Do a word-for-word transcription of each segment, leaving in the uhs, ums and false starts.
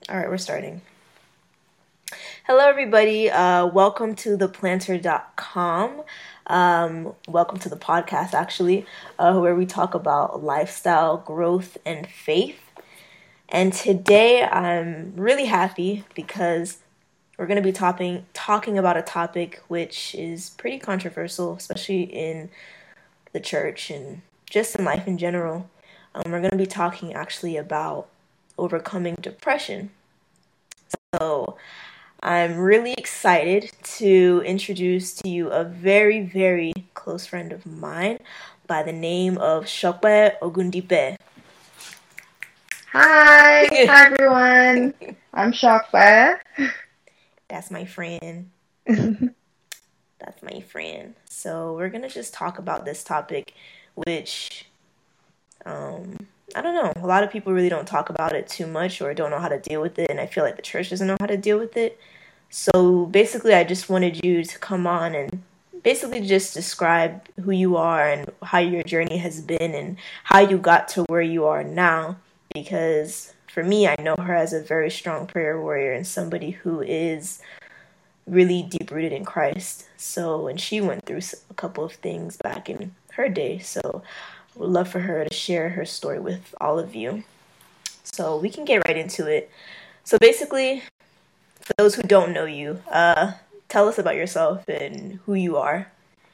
All right, we're starting. Hello, everybody. Uh, welcome to the planter dot com. Um, welcome to the podcast, actually, uh, where we talk about lifestyle, growth, and faith. And today I'm really happy because we're going to be talking, talking about a topic which is pretty controversial, especially in the church and just in life in general. Um, we're going to be talking actually about overcoming depression. So I'm really excited to introduce to you a very, very close friend of mine by the name of Shokwe Ogundipe. Hi, hi everyone. I'm Shakwa. That's my friend. That's my friend. So we're gonna just talk about this topic, which um, I don't know. A lot of people really don't talk about it too much or don't know how to deal with it, and I feel like the church doesn't know how to deal with it. So basically, I just wanted you to come on and basically just describe who you are and how your journey has been and how you got to where you are now. Because for me, I know her as a very strong prayer warrior and somebody who is really deep rooted in Christ. So, and she went through a couple of things back in her day. So, I would love for her to share her story with all of you. So, we can get right into it. So, basically, for those who don't know you, uh, tell us about yourself and who you are.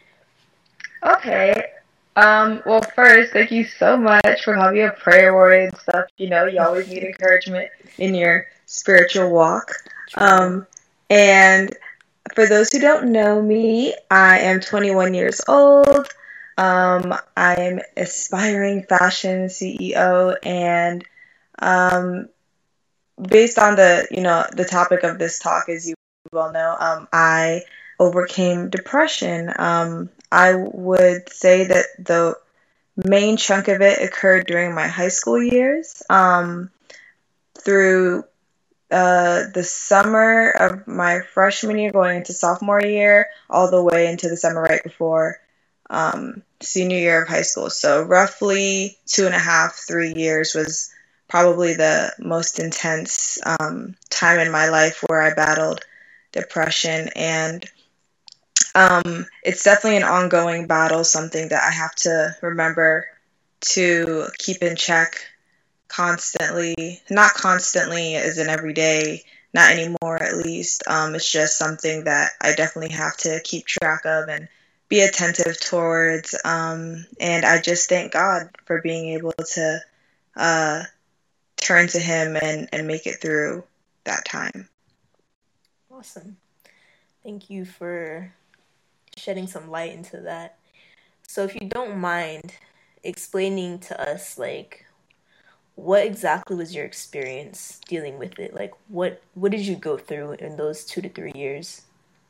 Okay. Um, well, first, thank you so much for calling me a prayer warrior and stuff. You know, you always need encouragement in your spiritual walk. Um, and for those who don't know me, I am twenty-one years old. Um, I'm aspiring fashion C E O, and um, based on the you know the topic of this talk, as you well know, um, I overcame depression. Um, I would say that the main chunk of it occurred during my high school years. Um, through uh, the summer of my freshman year, going into sophomore year, all the way into the summer right before um, senior year of high school. So roughly two and a half, three years was probably the most intense um, time in my life where I battled depression. And um, it's definitely an ongoing battle, something that I have to remember to keep in check constantly. Not constantly as in every day, not anymore at least. Um, it's just something that I definitely have to keep track of and be attentive towards. Um, and I just thank God for being able to uh, turn to Him and, and make it through that time. Awesome. Thank you for shedding some light into that. So if you don't mind explaining to us, like, what exactly was your experience dealing with it? Like, what what did you go through in those two to three years?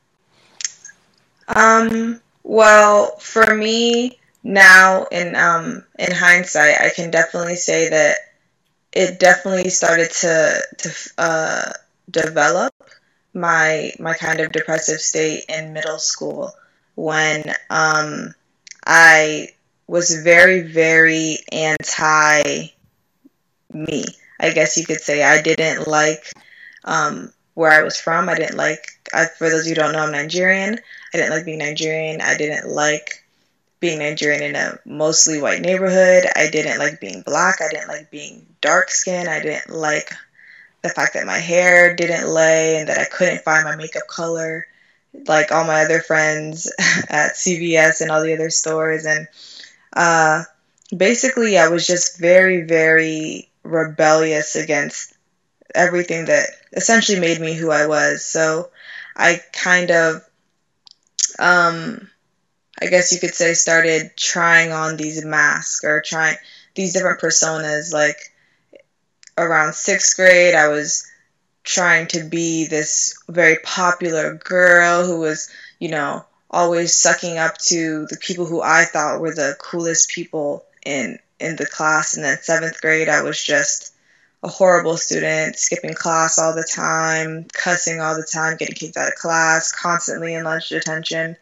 Um, well, for me now in um in hindsight, I can definitely say that it definitely started to to uh, develop my my kind of depressive state in middle school when um, I was very very anti me. I guess you could say I didn't like um, where I was from. I didn't like. I, for those of you who don't know, I'm Nigerian. I didn't like being Nigerian. I didn't like being Nigerian in a mostly white neighborhood. I didn't like being black. I didn't like being dark skinned. I didn't like the fact that my hair didn't lay and that I couldn't find my makeup color like all my other friends at C V S and all the other stores. And uh, basically, I was just very, very rebellious against everything that essentially made me who I was. So I kind of, um, I guess you could say, started trying on these masks or trying these different personas. Like around sixth grade, I was trying to be this very popular girl who was, you know, always sucking up to the people who I thought were the coolest people in in the class. And then seventh grade, I was just a horrible student, skipping class all the time, cussing all the time, getting kicked out of class, constantly in lunch detention.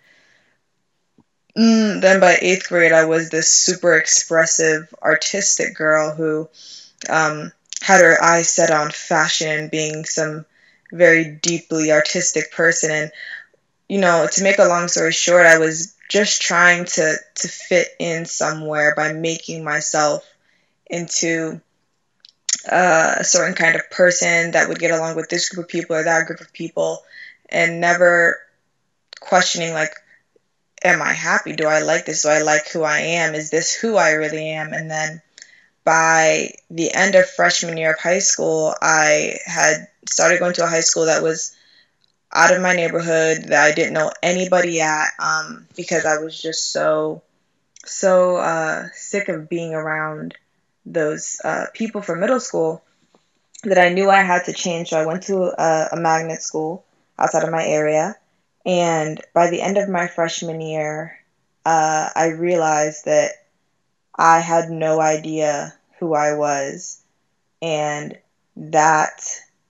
Mm, then by eighth grade, I was this super expressive, artistic girl who um, had her eyes set on fashion and being some very deeply artistic person. And, you know, to make a long story short, I was just trying to, to fit in somewhere by making myself into uh, a certain kind of person that would get along with this group of people or that group of people, and never questioning, like, am I happy? Do I like this? Do I like who I am? Is this who I really am? And then by the end of freshman year of high school, I had started going to a high school that was out of my neighborhood, that I didn't know anybody at, um, because I was just so, so uh, sick of being around those uh, people from middle school that I knew I had to change. So I went to a, a magnet school outside of my area. And by the end of my freshman year, uh, I realized that I had no idea who I was. And that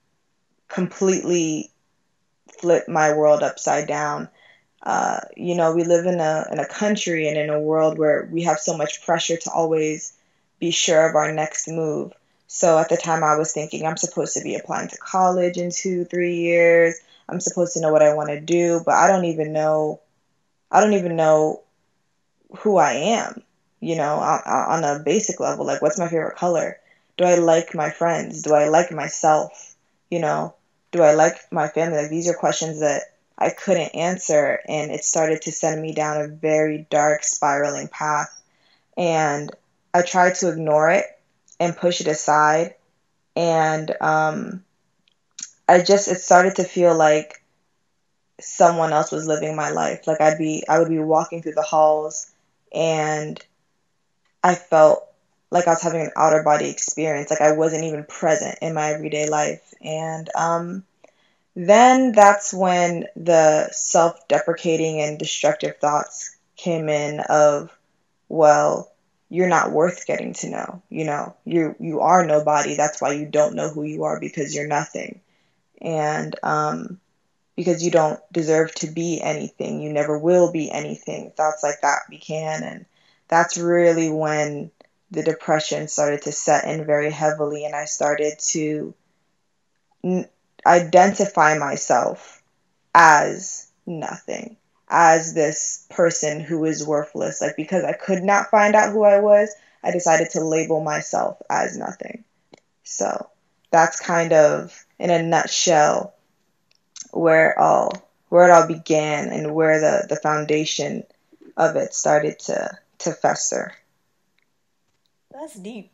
completely flipped my world upside down. Uh, you know, we live in a in a country and in a world where we have so much pressure to always be sure of our next move. So at the time, I was thinking I'm supposed to be applying to college in two, three years. I'm supposed to know what I want to do, but I don't even know. I don't even know who I am. You know, on, on a basic level, like what's my favorite color? Do I like my friends? Do I like myself? You know, do I like my family? Like these are questions that I couldn't answer, and it started to send me down a very dark spiraling path. And I tried to ignore it and push it aside, and um, I just it started to feel like someone else was living my life. Like I'd be I would be walking through the halls, and I felt like I was having an outer body experience. Like I wasn't even present in my everyday life, and um, then that's when the self-deprecating and destructive thoughts came in of, well, you're not worth getting to know. You know, you you are nobody. That's why you don't know who you are, because you're nothing. And um, because you don't deserve to be anything. You never will be anything. Thoughts like that began. And that's really when the depression started to set in very heavily. And I started to n- identify myself as nothing, as this person who is worthless. Like, because I could not find out who I was, I decided to label myself as nothing. So that's kind of, in a nutshell, where it all where it all began and where the, the foundation of it started to to fester. That's deep.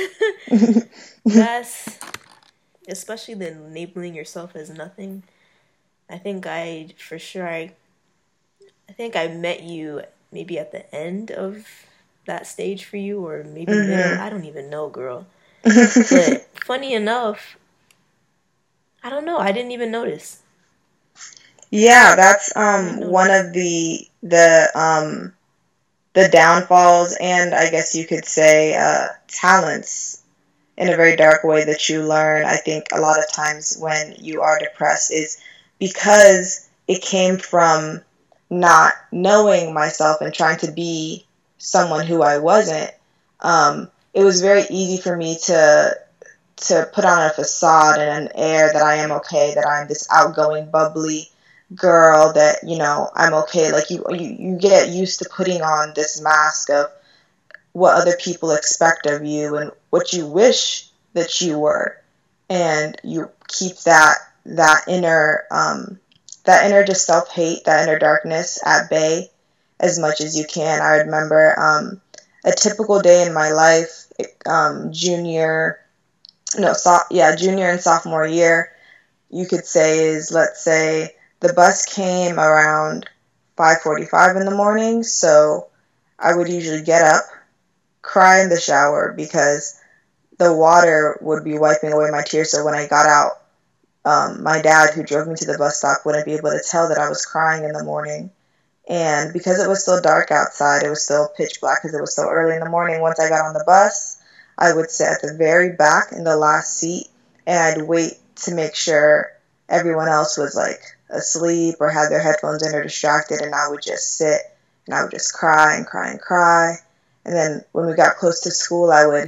That's especially the labeling yourself as nothing. I think I for sure I I think I met you maybe at the end of that stage for you, or maybe middle. Mm-hmm. I don't even know, girl. But funny enough, I don't know. I didn't even notice. Yeah, that's um one of the the um the downfalls, and I guess you could say uh, talents in a very dark way that you learn. I think a lot of times when you are depressed is because it came from not knowing myself and trying to be someone who I wasn't. Um, it was very easy for me to to put on a facade and an air that I am okay, that I'm this outgoing, bubbly girl, that, you know, I'm okay. Like you, you, you get used to putting on this mask of what other people expect of you and what you wish that you were, and you keep that that inner um, that inner just self hate, that inner darkness at bay as much as you can. I remember um, a typical day in my life, um, junior, no, so, yeah, junior and sophomore year, you could say is, let's say the bus came around five forty-five in the morning, so I would usually get up, cry in the shower because the water would be wiping away my tears. So when I got out, um, my dad, who drove me to the bus stop, wouldn't be able to tell that I was crying in the morning. And because it was still dark outside, it was still pitch black because it was so early in the morning. Once I got on the bus, I would sit at the very back in the last seat, and I'd wait to make sure everyone else was like asleep or had their headphones in or distracted, and I would just sit and I would just cry and cry and cry. And then when we got close to school, I would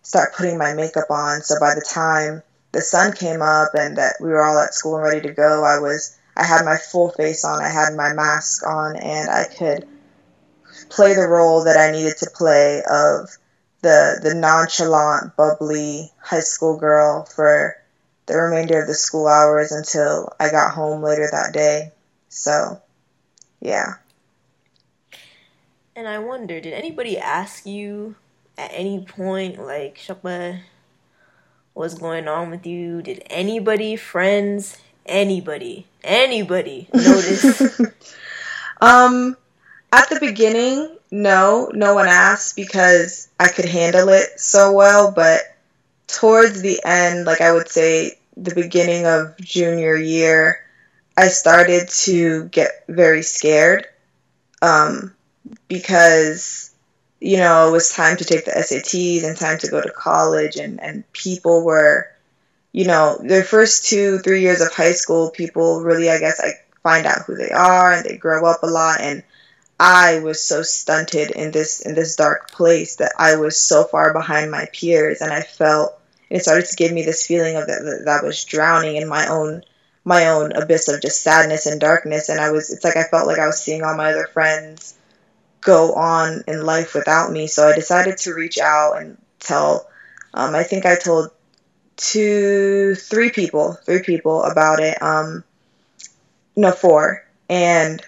start putting my makeup on. So by the time the sun came up and that we were all at school and ready to go, I was I had my full face on, I had my mask on, and I could play the role that I needed to play of the the nonchalant, bubbly high school girl for the remainder of the school hours until I got home later that day. So, yeah. And I wonder, did anybody ask you at any point, like, Shokba, what's going on with you? Did anybody, friends, anybody, anybody notice? um, at the beginning, no, no one asked because I could handle it so well, but towards the end, like I would say the beginning of junior year, I started to get very scared um, because, you know, it was time to take the S A Ts and time to go to college, and, and people were, you know, their first two, three years of high school, people really, I guess, like, find out who they are and they grow up a lot, and I was so stunted in this in this dark place that I was so far behind my peers, and I felt it started to give me this feeling of that, that that I was drowning in my own my own abyss of just sadness and darkness, and I was it's like I felt like I was seeing all my other friends go on in life without me. So I decided to reach out and tell. Um, I think I told two, three people, three people about it. Um, no, four, and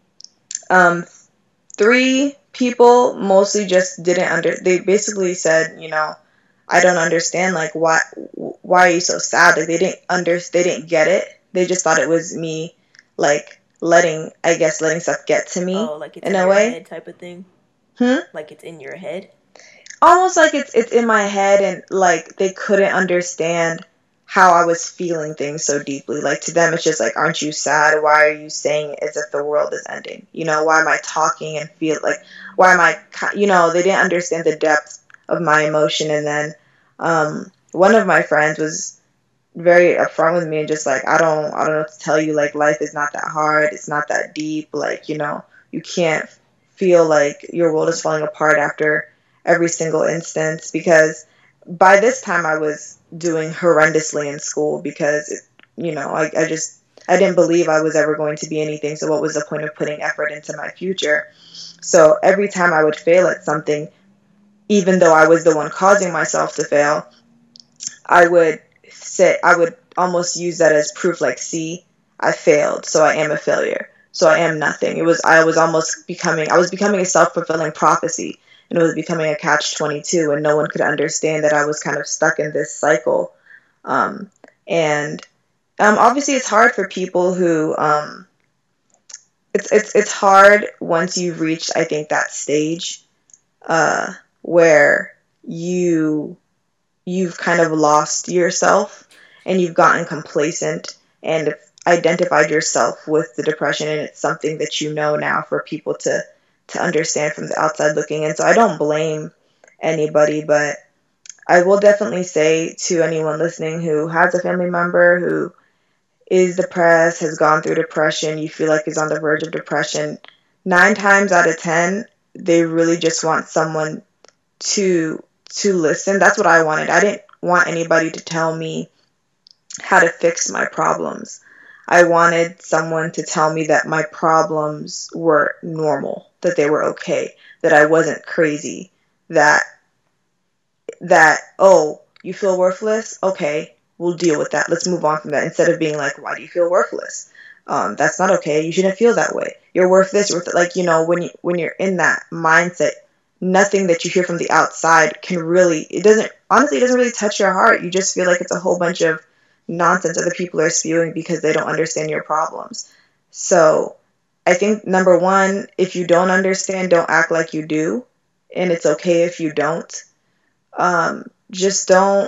um. Three people mostly just didn't under, they basically said, you know, I don't understand, like, why, why are you so sad? Like, they didn't under, they didn't get it. They just thought it was me, like, letting, I guess, letting stuff get to me. Oh, like it's in in a your way. head type of thing? Hmm? Like it's in your head? Almost like it's, it's in my head, and, like, they couldn't understand how I was feeling things so deeply. Like, to them, it's just like, aren't you sad? Why are you saying it as if the world is ending? You know, why am I talking and feel like, why am I, you know, they didn't understand the depth of my emotion. And then um, one of my friends was very upfront with me and just like, I don't, I don't know what to tell you. Like, life is not that hard. It's not that deep. Like, you know, you can't feel like your world is falling apart after every single instance, because by this time I was doing horrendously in school because, it, you know, I, I just, I didn't believe I was ever going to be anything. So what was the point of putting effort into my future? So every time I would fail at something, even though I was the one causing myself to fail, I would say, I would almost use that as proof, like, see, I failed, so I am a failure. So I am nothing. It was, I was almost becoming, I was becoming a self-fulfilling prophecy, and it was becoming a catch twenty-two, and no one could understand that I was kind of stuck in this cycle. Um, and um, obviously it's hard for people who, um, it's, it's, it's hard once you've reached, I think, that stage uh, where you, you've kind of lost yourself and you've gotten complacent and identified yourself with the depression, and it's something that you know now for people to to understand from the outside looking in. So I don't blame anybody, but I will definitely say to anyone listening who has a family member who is depressed, has gone through depression, you feel like is on the verge of depression, nine times out of ten, they really just want someone to to listen. That's what I wanted. I didn't want anybody to tell me how to fix my problems. I wanted someone to tell me that my problems were normal, that they were okay, that I wasn't crazy, that, that, oh, you feel worthless? Okay, we'll deal with that. Let's move on from that. Instead of being like, why do you feel worthless? Um, that's not okay. You shouldn't feel that way. You're worth this, you're worth, like, you know, when you, when you're in that mindset, nothing that you hear from the outside can really, it doesn't, honestly, it doesn't really touch your heart. You just feel like it's a whole bunch of nonsense other people are spewing because they don't understand your problems. So I think, number one, if you don't understand, don't act like you do. And it's okay if you don't. Um, just don't,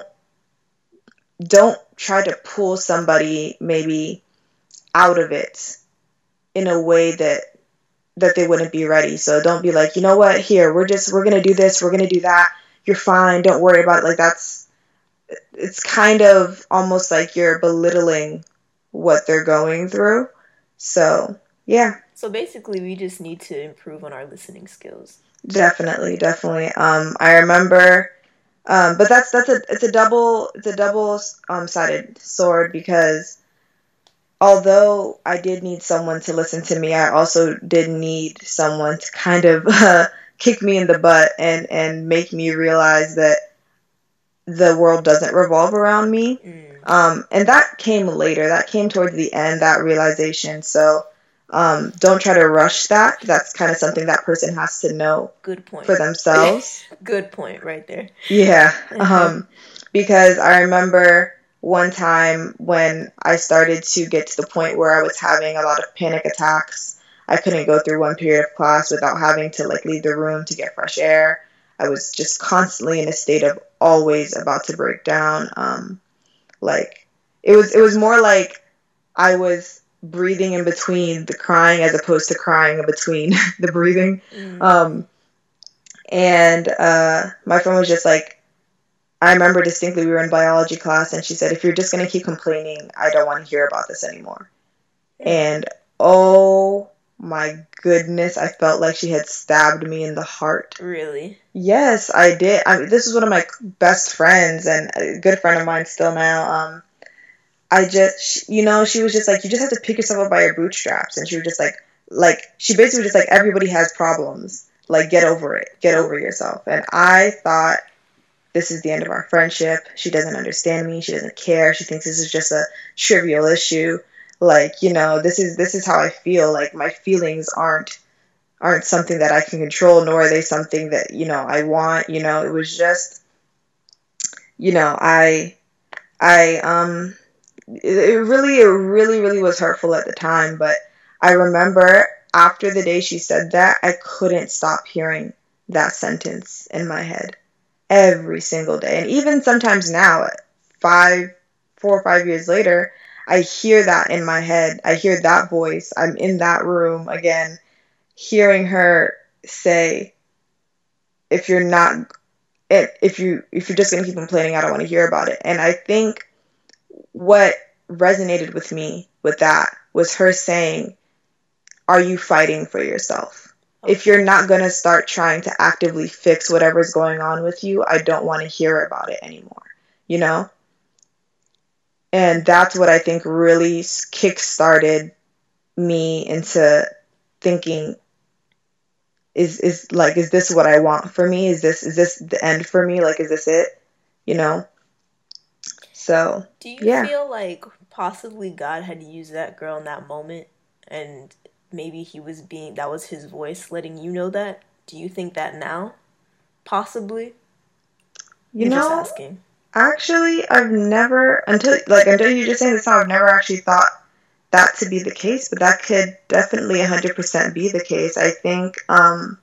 don't try to pull somebody maybe out of it in a way that that they wouldn't be ready. So don't be like, you know what, here, we're just, we're going to do this, we're going to do that, you're fine, don't worry about it. Like, that's, it's kind of almost like you're belittling what they're going through. So, yeah. So basically, we just need to improve on our listening skills. Definitely, definitely. Um, I remember Um, but that's that's a it's a double it's a double um, sided sword, because although I did need someone to listen to me, I also did need someone to kind of uh, kick me in the butt and and make me realize that the world doesn't revolve around me. Mm. Um, and that came later. That came towards the end, that realization. So um, don't try to rush that. That's kind of something that person has to know Good point. for themselves. Good point right there. Yeah. Uh-huh. Um, because I remember one time when I started to get to the point where I was having a lot of panic attacks. I couldn't go through one period of class without having to like leave the room to get fresh air. I was just constantly in a state of always about to break down. Um, like it was, it was more like I was breathing in between the crying as opposed to crying in between the breathing. Mm. Um, and uh, my friend was just like, I remember distinctly we were in biology class, and she said, if you're just going to keep complaining, I don't want to hear about this anymore. Mm. And oh my goodness, I felt like she had stabbed me in the heart. Really? Yes, I did. I mean, this was one of my best friends and a good friend of mine still now. Um, I just, you know, she was just like, you just have to pick yourself up by your bootstraps. And she was just like, like, she basically was just like, everybody has problems. Like, get over it. Get over yourself. And I thought, this is the end of our friendship. She doesn't understand me. She doesn't care. She thinks this is just a trivial issue. Like, you know, this is this is how I feel. Like, my feelings aren't aren't something that I can control, nor are they something that, you know, I want. You know, it was just, you know, I I um it, it really it really really was hurtful at the time, but I remember after the day she said that, I couldn't stop hearing that sentence in my head. Every single day. And even sometimes now, five, four or five years later, I hear that in my head. I hear that voice. I'm in that room again, hearing her say, if you're not, if you, if you're just going to keep complaining, I don't want to hear about it. And I think what resonated with me with that was her saying, are you fighting for yourself? If you're not going to start trying to actively fix whatever's going on with you, I don't want to hear about it anymore, you know? And that's what I think really kick-started me into thinking, is, is like, is this what I want for me? Is this, is this the end for me? Like, is this it? You know? So, do you yeah. feel like possibly God had used that girl in that moment, and maybe he was being, that was his voice letting you know that? Do you think that now? Possibly? You You're know, just asking. Actually, I've never, until, like, until you just saying this now, I've never actually thought that to be the case, but that could definitely one hundred percent be the case. I think, um,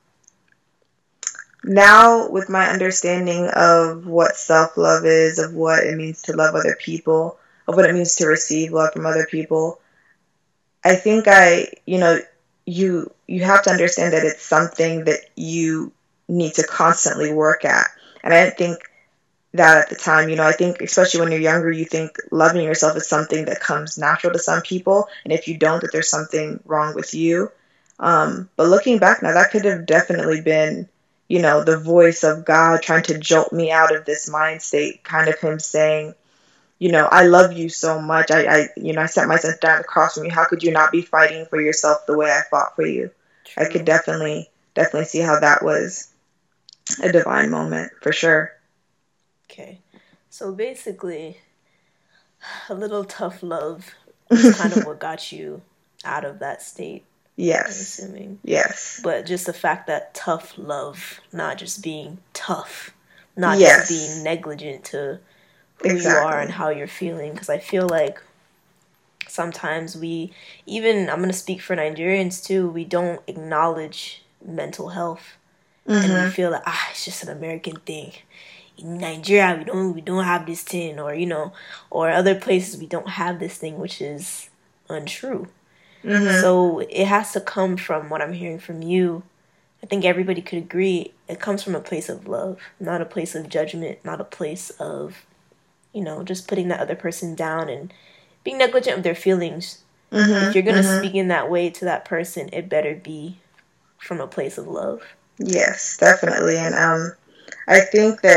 now with my understanding of what self-love is, of what it means to love other people, of what it means to receive love from other people, I think I, you know, you you have to understand that it's something that you need to constantly work at. And I didn't think that at the time. You know, I think especially when you're younger, you think loving yourself is something that comes natural to some people. And if you don't, that there's something wrong with you. Um, but looking back now, that could have definitely been, you know, the voice of God trying to jolt me out of this mind state, kind of him saying, you know, I love you so much. I, I, you know, I set myself down across from you. How could you not be fighting for yourself the way I fought for you? True. I could definitely, definitely see how that was a divine moment for sure. Okay. So basically, a little tough love is kind of what got you out of that state. Yes. I'm assuming. Yes. But just the fact that tough love, not just being tough, not yes. just being negligent to who exactly. you are and how you're feeling. Because I feel like sometimes we, even, I'm going to speak for Nigerians too, we don't acknowledge mental health. Mm-hmm. And we feel that, ah, it's just an American thing. In Nigeria, we don't we don't have this thing, or, you know, or other places we don't have this thing, which is untrue. Mm-hmm. So it has to come from what I'm hearing from you. I think everybody could agree it comes from a place of love, not a place of judgment, not a place of, you know, just putting that other person down and being negligent of their feelings. Mm-hmm. If you're going to mm-hmm. speak in that way to that person, it better be from a place of love. Yes, definitely. And um, I think that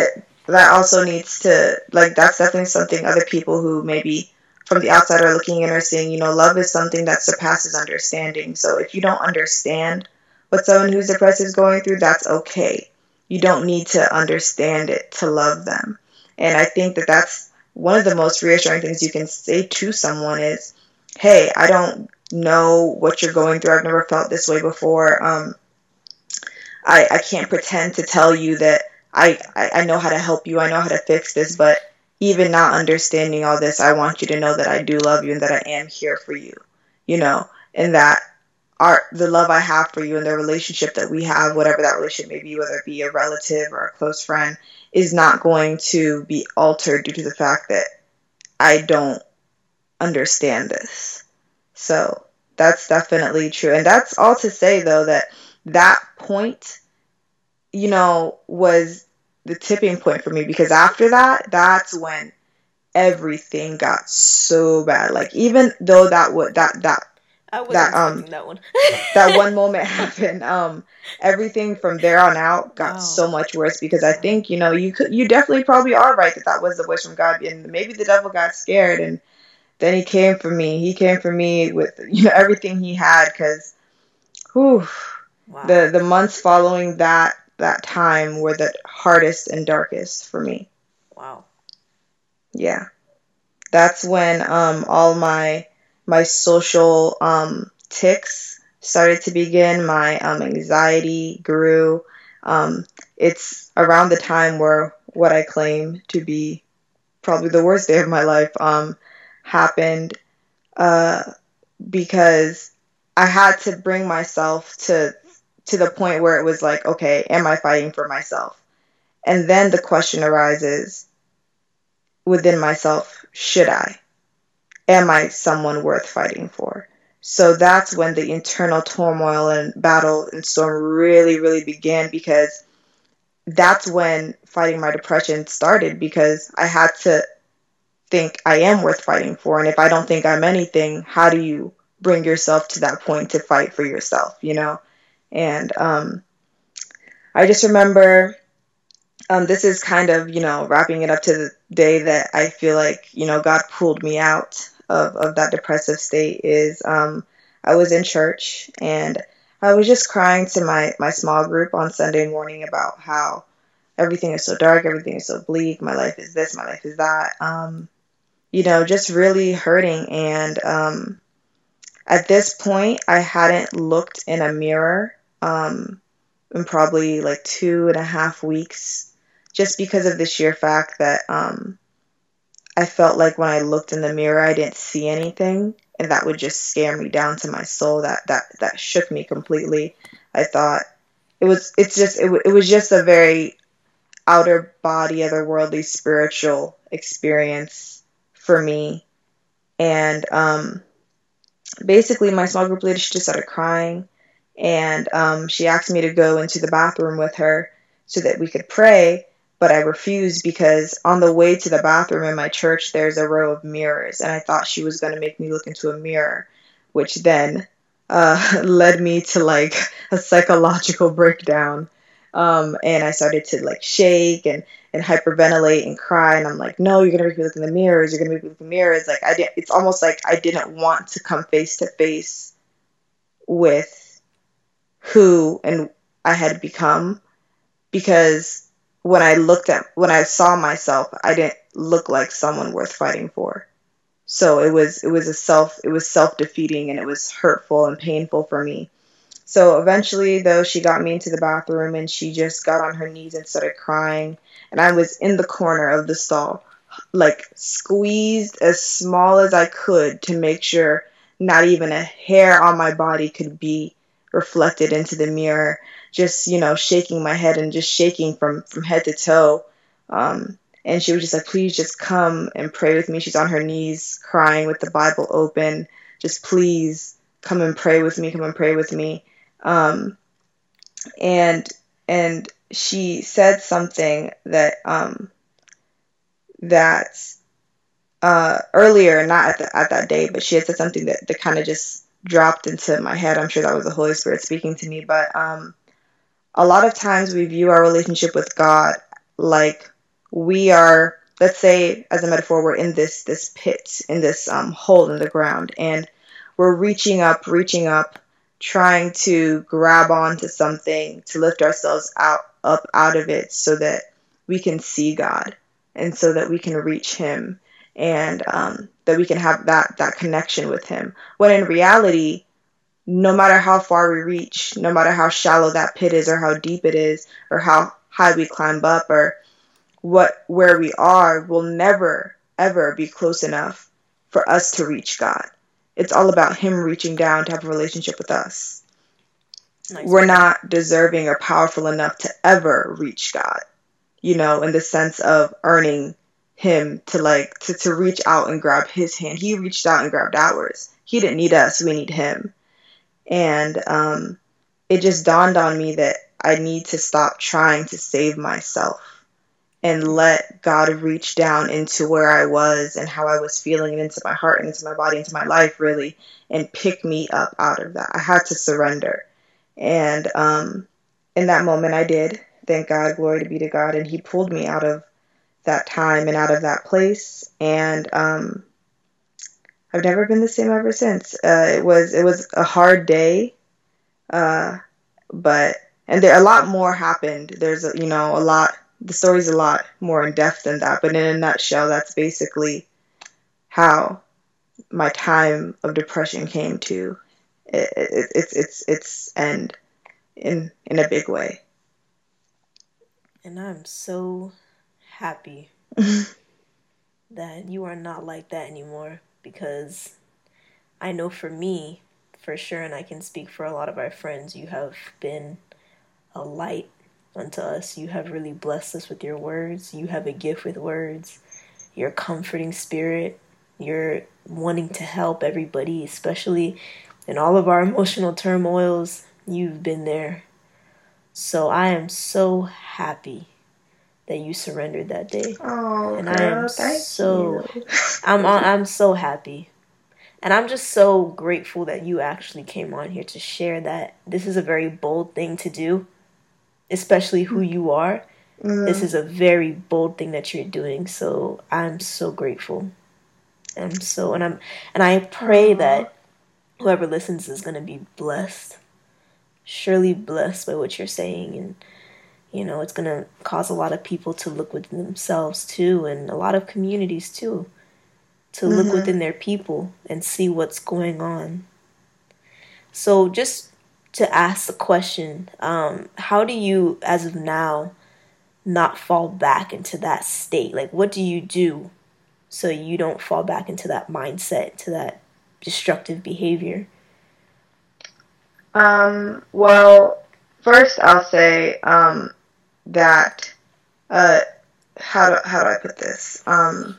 that also needs to, like, that's definitely something other people who maybe from the outside are looking in are saying, you know, love is something that surpasses understanding. So if you don't understand what someone who's depressed is going through, that's okay. You don't need to understand it to love them. And I think that that's one of the most reassuring things you can say to someone is, hey, I don't know what you're going through. I've never felt this way before. Um, I, I can't pretend to tell you that I, I, I know how to help you. I know how to fix this. But even not understanding all this, I want you to know that I do love you and that I am here for you, you know, and that our the love I have for you and the relationship that we have, whatever that relationship may be, whether it be a relative or a close friend, is not going to be altered due to the fact that I don't understand this. So that's definitely true. And that's all to say, though, that that point, you know, was the tipping point for me, because after that, that's when everything got so bad. Like, even though that would that that I wasn't that um expecting that one. that one moment happened, um everything from there on out got Wow. so much worse, because I think, you know, you could you definitely probably are right that that was the voice from God, and maybe the devil got scared, and then he came for me. He came for me with, you know, everything he had, because whew, Wow. the the months following that that time were the hardest and darkest for me. Wow. Yeah. That's when um all my my social um tics started to begin. My um anxiety grew. Um it's around the time where what I claim to be probably the worst day of my life um happened, uh because I had to bring myself to to the point where it was like, okay, am I fighting for myself? And then the question arises within myself, should I? Am I someone worth fighting for? So that's when the internal turmoil and battle and storm really, really began, because that's when fighting my depression started, because I had to think I am worth fighting for. And if I don't think I'm anything, how do you bring yourself to that point to fight for yourself, you know? And um, I just remember, um, this is kind of, you know, wrapping it up to the day that I feel like, you know, God pulled me out of, of that depressive state, is um, I was in church and I was just crying to my, my small group on Sunday morning about how everything is so dark, everything is so bleak, my life is this, my life is that, um, you know, just really hurting. And um, at this point, I hadn't looked in a mirror um, in probably like two and a half weeks, just because of the sheer fact that um, I felt like when I looked in the mirror, I didn't see anything, and that would just scare me down to my soul. That that that shook me completely. I thought it was it's just it, it was just a very outer body, otherworldly, spiritual experience for me. And um, basically, my small group leader, she just started crying, and um, she asked me to go into the bathroom with her so that we could pray. But I refused, because on the way to the bathroom in my church, there's a row of mirrors, and I thought she was going to make me look into a mirror, which then uh, led me to like a psychological breakdown. Um, and I started to like shake and, and hyperventilate and cry. And I'm like, no, you're going to make me look in the mirrors. You're going to make me look in the mirrors. Like I did, it's almost like I didn't want to come face to face with who and I had become, because when I looked at, when I saw myself, I didn't look like someone worth fighting for. So it was, it was a self, it was self-defeating, and it was hurtful and painful for me. So eventually, though, she got me into the bathroom, and she just got on her knees and started crying. And I was in the corner of the stall, like squeezed as small as I could to make sure not even a hair on my body could be reflected into the mirror. Just, you know, shaking my head and just shaking from, from head to toe. Um, and she was just like, please just come and pray with me. She's on her knees crying with the Bible open. Just please come and pray with me. Come and pray with me. Um, and and she said something that um, that uh, earlier, not at, the, at that day, but she had said something that, that kind of just dropped into my head. I'm sure that was the Holy Spirit speaking to me. But um, a lot of times we view our relationship with God like we are, let's say, as a metaphor, we're in this this pit, in this um, hole in the ground, and we're reaching up, reaching up, trying to grab onto something to lift ourselves out up out of it, so that we can see God, and so that we can reach Him, and um, that we can have that that connection with Him. When in reality, no matter how far we reach, no matter how shallow that pit is, or how deep it is, or how high we climb up, or what where we are, will never ever be close enough for us to reach God. It's all about Him reaching down to have a relationship with us. Nice We're point. not deserving or powerful enough to ever reach God, you know, in the sense of earning Him to like to, to reach out and grab His hand. He reached out and grabbed ours. He didn't need us, we need Him. And um, it just dawned on me that I need to stop trying to save myself and let God reach down into where I was and how I was feeling, and into my heart and into my body, into my life, really, and pick me up out of that. I had to surrender. And um, in that moment, I did. Thank God, glory to be to God. And He pulled me out of that time and out of that place. And um, I've never been the same ever since. Uh, it was it was a hard day, uh, but and there a lot more happened. There's a, you know a lot. The story's a lot more in depth than that. But in a nutshell, that's basically how my time of depression came to it, it, it's its its end in in a big way. And I'm so happy that you are not like that anymore, because I know for me, for sure, and I can speak for a lot of our friends, you have been a light unto us. You have really blessed us with your words. You have a gift with words. Your comforting spirit. You're wanting to help everybody, especially in all of our emotional turmoils. You've been there. So I am so happy that you surrendered that day. Oh, And girl, I am thank so you. I'm I'm so happy. And I'm just so grateful that you actually came on here to share that. This is a very bold thing to do, especially who you are. Mm. This is a very bold thing that you're doing. So I'm so grateful. I'm so and I'm and I pray Aww. that whoever listens is gonna be blessed. Surely blessed by what you're saying, and you know, it's gonna cause a lot of people to look within themselves too, and a lot of communities too, to look Mm-hmm. within their people and see what's going on. So just to ask the question, um, how do you, as of now, not fall back into that state? Like, what do you do so you don't fall back into that mindset, to that destructive behavior? Um, well, first I'll say um, that, uh, how do, how do I put this? Um,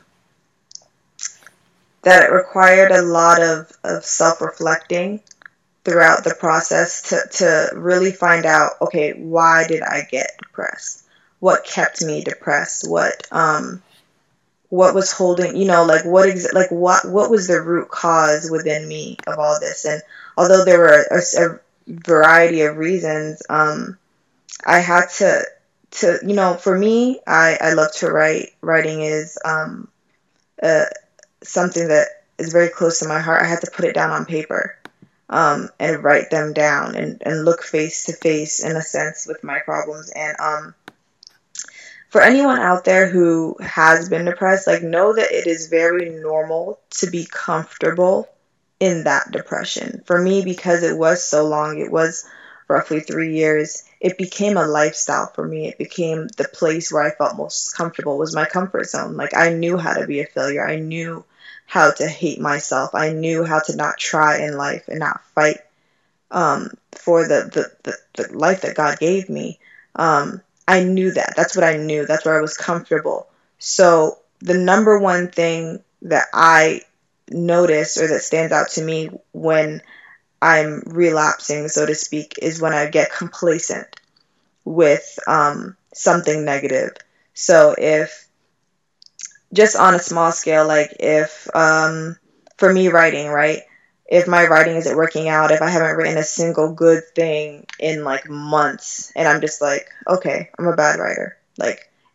that it required a lot of, of self-reflecting throughout the process to, to really find out, okay, why did I get depressed? What kept me depressed? What um what was holding, you know, like what ex- like what what was the root cause within me of all this? And although there were a, a variety of reasons, um I had to to you know, for me, I I love to write. Writing is um uh something that is very close to my heart. I had to put it down on paper. Um, and write them down, and, and look face to face, in a sense, with my problems. And um, for anyone out there who has been depressed, like, know that it is very normal to be comfortable in that depression. For me, because it was so long, it was roughly three years, it became a lifestyle for me. It became the place where I felt most comfortable, was my comfort zone. Like, I knew how to be a failure. I knew how to hate myself. I knew how to not try in life and not fight um, for the, the, the, the life that God gave me. Um, I knew that. That's what I knew. That's where I was comfortable. So the number one thing that I notice, or that stands out to me when I'm relapsing, so to speak, is when I get complacent with um, something negative. So if, just on a small scale, like if, um, for me, writing, right? If my writing isn't working out, if I haven't written a single good thing in like months, and I'm just like, okay, I'm a bad writer. Like,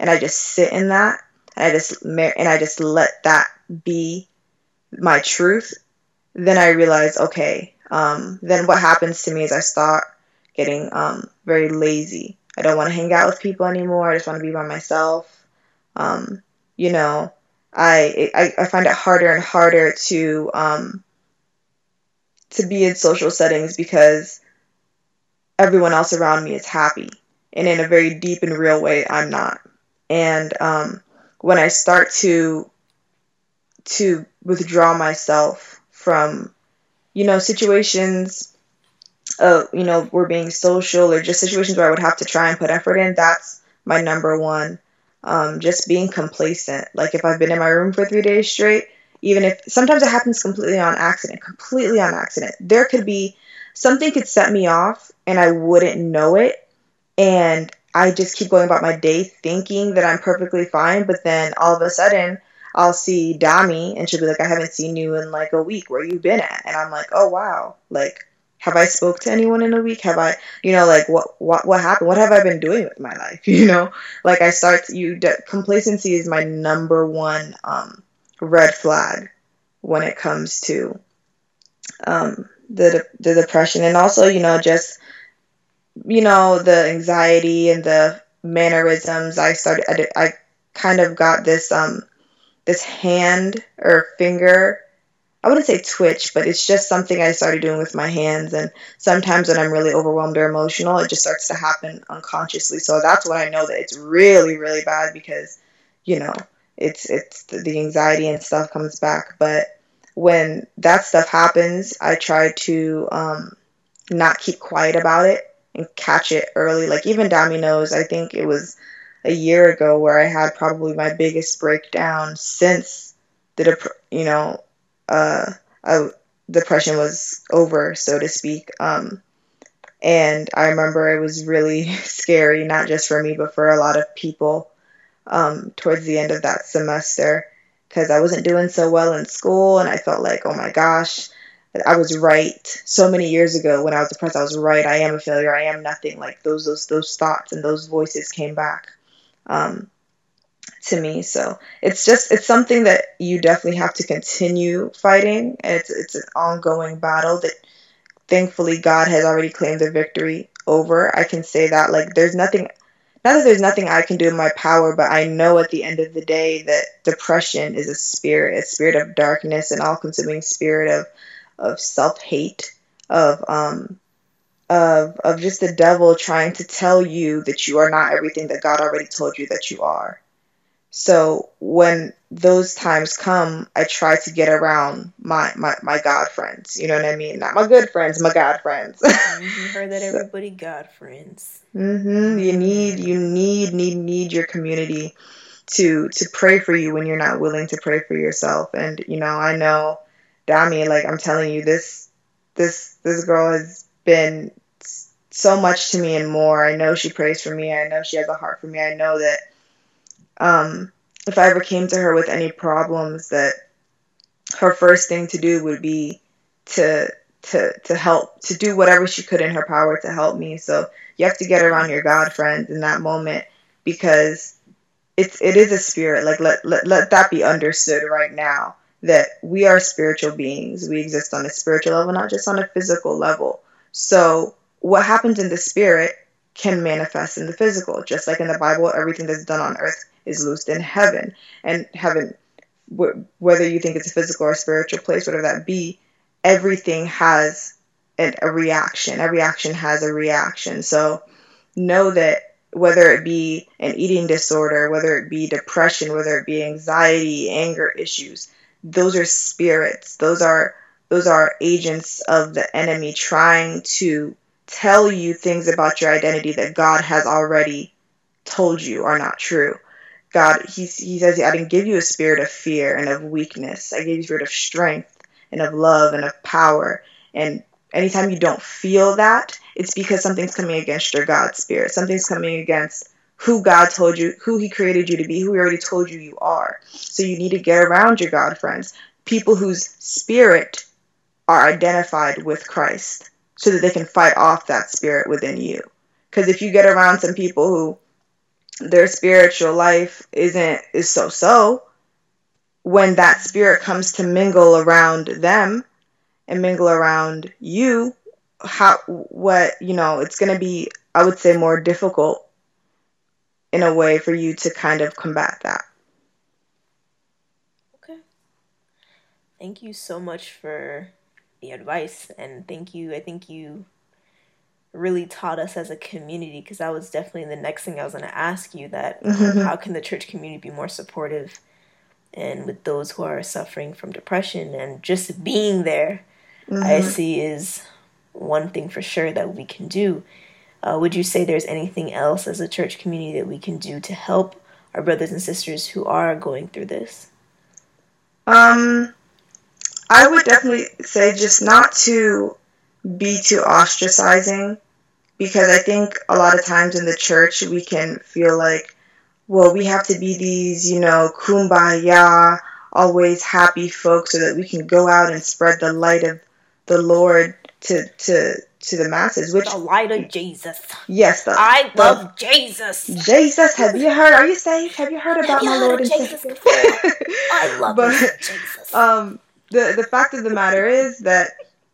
and I just sit in that, and I just and I just let that be my truth, then I realize, okay, um, then what happens to me is I start getting um, very lazy. I don't want to hang out with people anymore. I just want to be by myself. Um, you know, I, I I find it harder and harder to um, to be in social settings because everyone else around me is happy, and in a very deep and real way, I'm not. And um, when I start to to withdraw myself from, you know, situations, uh, you know, we're being social, or just situations where I would have to try and put effort in, that's my number one. Um, just being complacent. Like if I've been in my room for three days straight, even if sometimes it happens completely on accident, completely on accident. There could be something could set me off and I wouldn't know it. And I just keep going about my day thinking that I'm perfectly fine. But then all of a sudden I'll see Dami and she'll be like, I haven't seen you in like a week. Where you been at? And I'm like, oh, wow. Like, have I spoke to anyone in a week? Have I, you know, like what, what, what happened? What have I been doing with my life? You know, like I start to, you, de- complacency is my number one, um, red flag when it comes to, um, the, the depression. And also, you know, just, you know, the anxiety and the mannerisms. I started, I, did, I kind of got this, um, this hand or finger, I wouldn't say twitch, but it's just something I started doing with my hands. And sometimes when I'm really overwhelmed or emotional, it just starts to happen unconsciously. So that's when I know that it's really, really bad because, you know, it's, it's the, the anxiety and stuff comes back. But when that stuff happens, I try to, um, not keep quiet about it and catch it early. Like even Dami knows, I think it was a year ago where I had probably my biggest breakdown since the, dep- you know, uh, I, depression was over, so to speak. Um, and I remember it was really scary, not just for me, but for a lot of people, um, towards the end of that semester, because I wasn't doing so well in school, and I felt like, oh my gosh, I was right. So many years ago when I was depressed, I was right. I am a failure. I am nothing. Like those, those, those thoughts and those voices came back. Um, to me. So it's just, it's something that you definitely have to continue fighting. And it's, it's an ongoing battle that thankfully God has already claimed the victory over. I can say that, like, there's nothing, not that there's nothing I can do in my power, but I know at the end of the day that depression is a spirit, a spirit of darkness, an all-consuming spirit of, of self-hate, of, um, of, of just the devil trying to tell you that you are not everything that God already told you that you are. So when those times come, I try to get around my, my, my God friends. You know what I mean? Not my good friends, my God friends. You heard that, So, everybody? God friends. mm-hmm, you need, you need, need, need your community to to pray for you when you're not willing to pray for yourself. And you know, I know, Dami, like I'm telling you, this this this girl has been so much to me and more. I know she prays for me. I know she has a heart for me. I know that um, if I ever came to her with any problems, that her first thing to do would be to to to help, to do whatever she could in her power to help me. So you have to get around your God friends in that moment, because it's it is a spirit. Like let let, let that be understood right now, that we are spiritual beings. We exist on a spiritual level, not just on a physical level. So what happens in the spirit can manifest in the physical. Just like in the Bible, everything that's done on earth is loosed in heaven. And heaven, wh- whether you think it's a physical or spiritual place, whatever that be, everything has an, a reaction. Every action has a reaction. So know that whether it be an eating disorder, whether it be depression, whether it be anxiety, anger issues, those are spirits. Those are those are agents of the enemy trying to tell you things about your identity that God has already told you are not true. God, he, he says, I didn't give you a spirit of fear and of weakness. I gave you a spirit of strength and of love and of power. And anytime you don't feel that, it's because something's coming against your God spirit. Something's coming against who God told you, who he created you to be, who he already told you you are. So you need to get around your God friends, people whose spirit are identified with Christ, so that they can fight off that spirit within you. Because if you get around some people who their spiritual life isn't is so so, when that spirit comes to mingle around them and mingle around you, how what you know, it's going to be, I would say, more difficult in a way for you to kind of combat that. Okay. Thank you so much for the advice, and thank you. I think you really taught us as a community, because that was definitely the next thing I was going to ask you, that um, how can the church community be more supportive and with those who are suffering from depression, and just being there, mm-hmm. I see is one thing for sure that we can do. Uh, would you say there's anything else as a church community that we can do to help our brothers and sisters who are going through this? Um, I would definitely say just not to be too ostracizing, because I think a lot of times in the church we can feel like, well, we have to be these, you know, kumbaya, always happy folks so that we can go out and spread the light of the Lord to to to the masses. Which the light of Jesus. Yes, the, I the, love Jesus. Jesus, have you heard? Are you saved? Have you heard about you my heard Lord and Jesus Savior? I love but, Jesus. Um, the the fact of the matter is that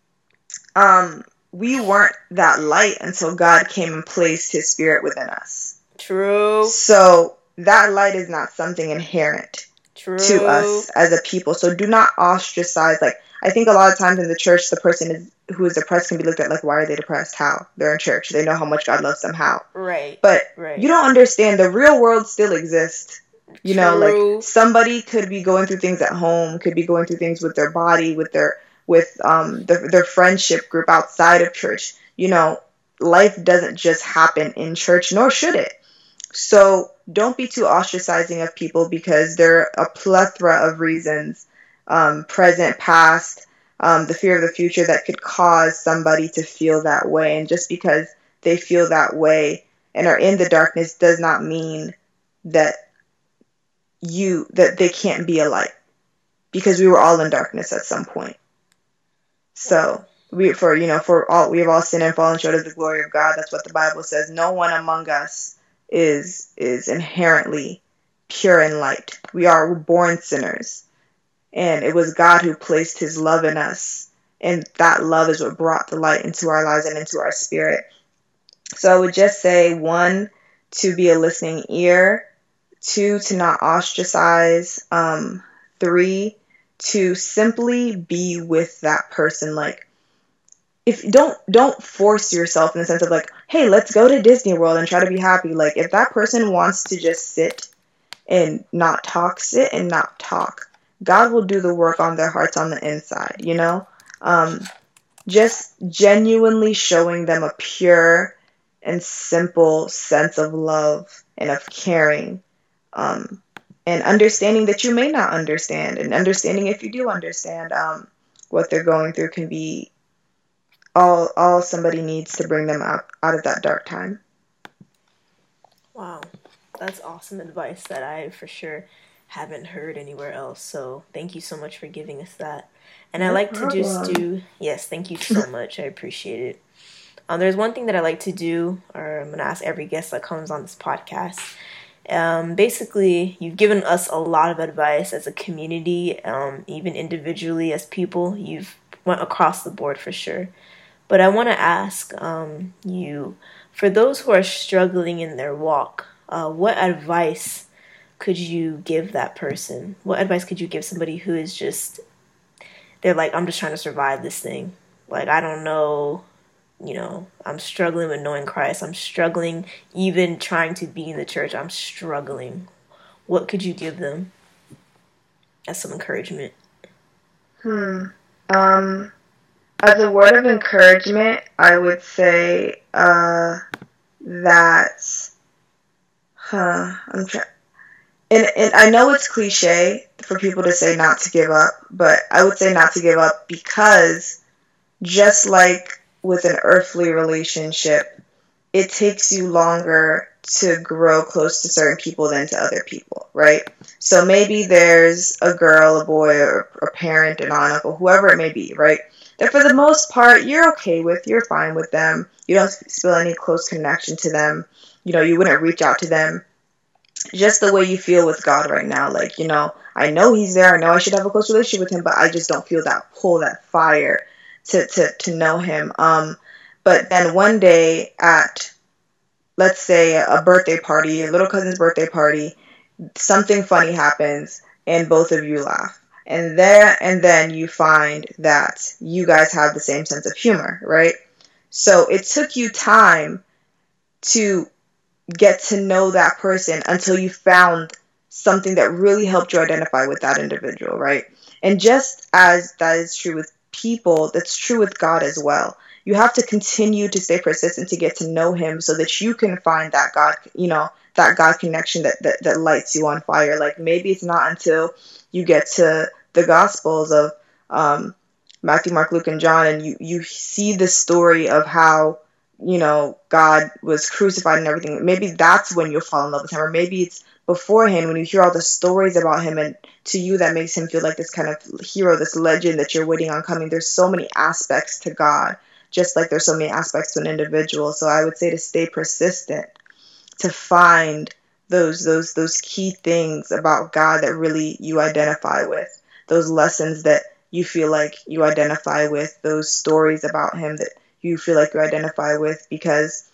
um we weren't that light until God came and placed His Spirit within us. True. So that light is not something inherent True. to us as a people. So do not ostracize. Like, I think a lot of times in the church, the person is, who is depressed can be looked at like, why are they depressed? How? They're in church. They know how much God loves them. How? Right. But right. you don't understand. The real world still exists. You True. know, like somebody could be going through things at home, could be going through things with their body, with their with um their, their friendship group outside of church. You know, life doesn't just happen in church, nor should it. So don't be too ostracizing of people, because there are a plethora of reasons, um, present, past, um, the fear of the future, that could cause somebody to feel that way. And just because they feel that way and are in the darkness does not mean that you that they can't be a light, because we were all in darkness at some point. So we for you know for all we have all sinned and fallen short of the glory of God. That's what the Bible says. No one among us is is inherently pure and light. We are born sinners, and it was God who placed His love in us, and that love is what brought the light into our lives and into our spirit. So I would just say, one, to be a listening ear. Two, to not ostracize. Um, three, to simply be with that person. Like, if don't don't force yourself in the sense of like, hey, let's go to Disney World and try to be happy. Like, if that person wants to just sit and not talk, sit and not talk. God will do the work on their hearts on the inside, you know? Um, just genuinely showing them a pure and simple sense of love and of caring. Um, and understanding that you may not understand, and understanding if you do understand um, what they're going through, can be all all somebody needs to bring them out, out of that dark time. Wow, that's awesome advice that I for sure haven't heard anywhere else. So thank you so much for giving us that. And no I like problem. to just do, yes, thank you so much. I appreciate it. Um, there's one thing that I like to do, or I'm going to ask every guest that comes on this podcast. Um, basically, you've given us a lot of advice as a community, um, even individually as people. You've went across the board for sure. But I want to ask um, you, for those who are struggling in their walk, uh, what advice could you give that person? What advice could you give somebody who is just, they're like, I'm just trying to survive this thing. Like, I don't know. You know, I'm struggling with knowing Christ. I'm struggling even trying to be in the church. I'm struggling. What could you give them as some encouragement? Hmm. Um, as a word of encouragement, I would say uh, that, huh, I'm trying, and, and I know it's cliche for people to say not to give up, but I would say not to give up, because just like with an earthly relationship, it takes you longer to grow close to certain people than to other people, right? So maybe there's a girl, a boy, or a parent, an aunt, uncle, whoever it may be, right? That for the most part, you're okay with, you're fine with them. You don't feel any close connection to them. You know, you wouldn't reach out to them just the way you feel with God right now. Like, you know, I know he's there. I know I should have a close relationship with him, but I just don't feel that pull, that fire to, to, to know him. Um, but then one day at, let's say, a birthday party, a little cousin's birthday party, something funny happens and both of you laugh. And there and then you find that you guys have the same sense of humor, right? So it took you time to get to know that person until you found something that really helped you identify with that individual, right? And just as that is true with people, that's true with God as well. You have to continue to stay persistent to get to know him so that you can find that God, you know, that God connection that, that, that lights you on fire. Like maybe it's not until you get to the Gospels of um, Matthew, Mark, Luke, and John, and you, you see the story of how, you know, God was crucified and everything. Maybe that's when you'll fall in love with him. Or maybe it's beforehand when you hear all the stories about him, and to you that makes him feel like this kind of hero, this legend that you're waiting on coming. There's so many aspects to God, just like there's so many aspects to an individual. So I would say to stay persistent, to find those those those key things about God that really you identify with, those lessons that you feel like you identify with, those stories about him that you feel like you identify with, because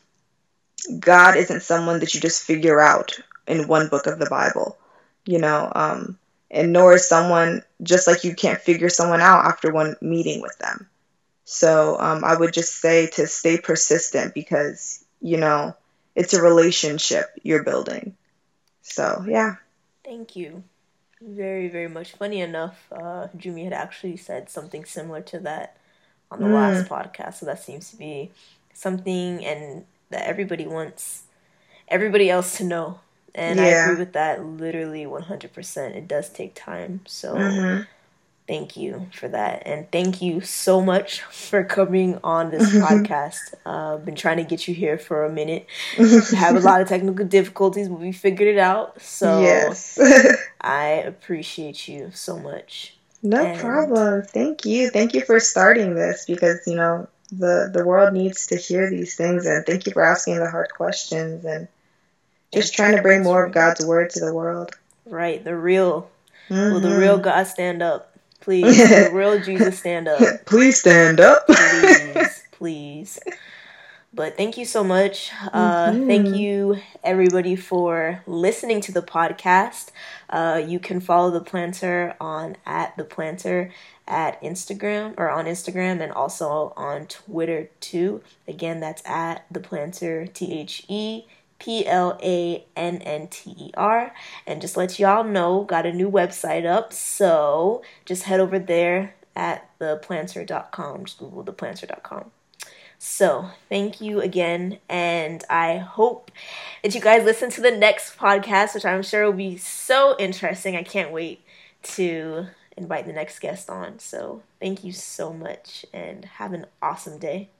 God isn't someone that you just figure out in one book of the Bible, you know, um, and nor is someone just like you can't figure someone out after one meeting with them. So um, I would just say to stay persistent because, you know, it's a relationship you're building. So, yeah. Thank you. Very, very much. Funny enough, uh, Jumi had actually said something similar to that on the last Mm, podcast. So that seems to be something and that everybody wants everybody else to know. And I agree yeah. with that literally one hundred percent. It does take time. So Mm-hmm. thank you for that. And thank you so much for coming on this podcast. Uh, I've been trying to get you here for a minute. Have a lot of technical difficulties, but we figured it out. So Yes. I appreciate you so much. No And problem. Thank you. Thank you for starting this because, you know, the the world needs to hear these things, and thank you for asking the hard questions and just thank you trying to for bring more of answering. God's word to the world. Right, the real. Will the real Mm-hmm. God stand up? Please. Will the real Jesus stand up? Please stand up. Please, please. But thank you so much. Uh, thank Mm-hmm. you, everybody, for listening to the podcast. Uh, you can follow The Planter on at The Planter at Instagram or on Instagram and also on Twitter too. Again, that's at The Planter, T H E P L A N N T E R. And just let y'all know, got a new website up. So just head over there at the planter dot com. Just Google the planter dot com. So, thank you again, and I hope that you guys listen to the next podcast, which I'm sure will be so interesting. I can't wait to invite the next guest on. So, thank you so much, and have an awesome day.